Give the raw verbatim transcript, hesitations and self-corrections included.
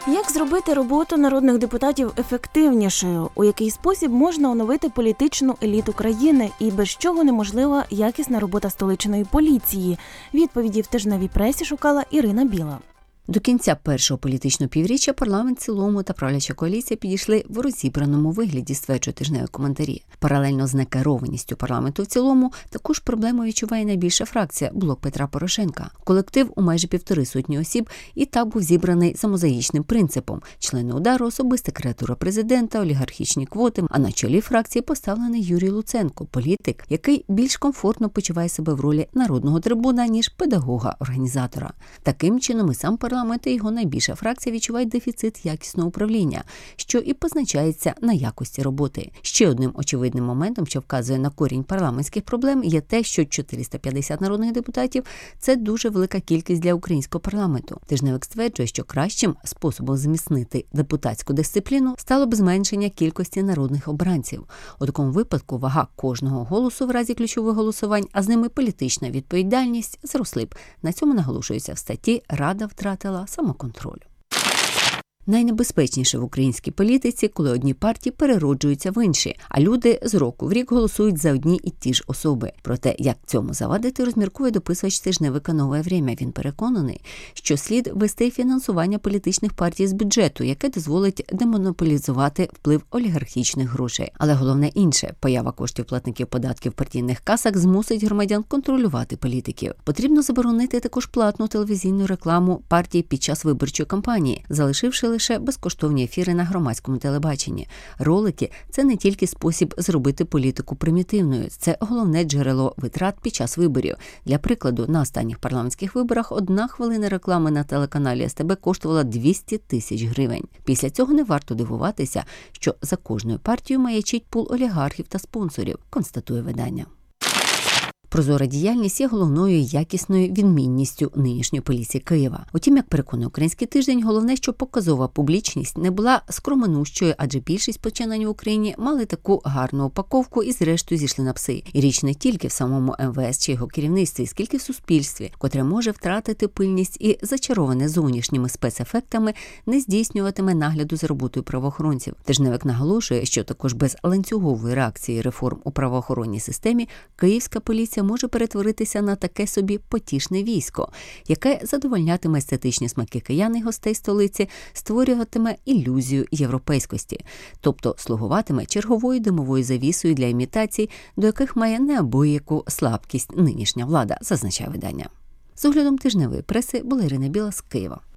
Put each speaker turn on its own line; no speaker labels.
Як зробити роботу народних депутатів ефективнішою? У який спосіб можна оновити політичну еліту країни і без чого неможлива якісна робота столичної поліції? Відповіді в тижневій пресі шукала Ірина Біла.
До кінця першого політичного півріччя парламент в цілому та правляча коаліція підійшли в розібраному вигляді, стверджують тижневі коментарі. Паралельно з некерованістю парламенту в цілому таку ж проблему відчуває найбільша фракція – блок Петра Порошенка. Колектив у майже півтори сотні осіб і так був зібраний за мозаїчним принципом. Члени удару, особиста креатура президента, олігархічні квоти, а на чолі фракції поставлений Юрій Луценко – політик, який більш комфортно почуває себе в ролі народного трибуна, ніж педагога-організатора. Таким чином і сам парламент Парламент і його найбільша фракція відчувають дефіцит якісного управління, що і позначається на якості роботи. Ще одним очевидним моментом, що вказує на корінь парламентських проблем, є те, що чотириста п'ятдесят народних депутатів – це дуже велика кількість для українського парламенту. Тижневик стверджує, що кращим способом зміцнити депутатську дисципліну стало б зменшення кількості народних обранців. У такому випадку вага кожного голосу в разі ключових голосувань, а з ними політична відповідальність, зросли б. На цьому наголошується в статті «Рада втратила самоконтролю». Найнебезпечніше в українській політиці, коли одні партії перероджуються в інші, а люди з року в рік голосують за одні і ті ж особи. Про те, як цьому завадити, розміркує дописувач тижневика «Нове время». Він переконаний, що слід вести фінансування політичних партій з бюджету, яке дозволить демонополізувати вплив олігархічних грошей. Але головне інше – поява коштів платників податків в партійних касах змусить громадян контролювати політиків. Потрібно заборонити також платну телевізійну рекламу партій під час виборчої кампанії, залишивши лише безкоштовні ефіри на громадському телебаченні. Ролики – це не тільки спосіб зробити політику примітивною, це головне джерело витрат під час виборів. Для прикладу, на останніх парламентських виборах одна хвилина реклами на телеканалі ес те бе коштувала двісті тисяч гривень. Після цього не варто дивуватися, що за кожною партією маячить пул олігархів та спонсорів, констатує видання. Прозора діяльність є головною якісною відмінністю нинішньої поліції Києва. Утім, як переконує «Український тиждень», головне, що показова публічність не була скромнущою, адже більшість починань в Україні мали таку гарну упаковку і зрештою зійшли на пси. І річ не тільки в самому ем ве ес чи його керівництві, скільки в суспільстві, котре може втратити пильність і, зачароване зовнішніми спецефектами, не здійснюватиме нагляду за роботою правоохоронців. Тижневик наголошує, що також без ланцюгової реакції реформ у правоохоронній системі київська поліція може перетворитися на таке собі потішне військо, яке задовольнятиме естетичні смаки киян і гостей столиці, створюватиме ілюзію європейськості, тобто слугуватиме черговою димовою завісою для імітацій, до яких має неабияку слабкість нинішня влада, зазначає видання. З оглядом тижневої преси була Ірина Біла з Києва.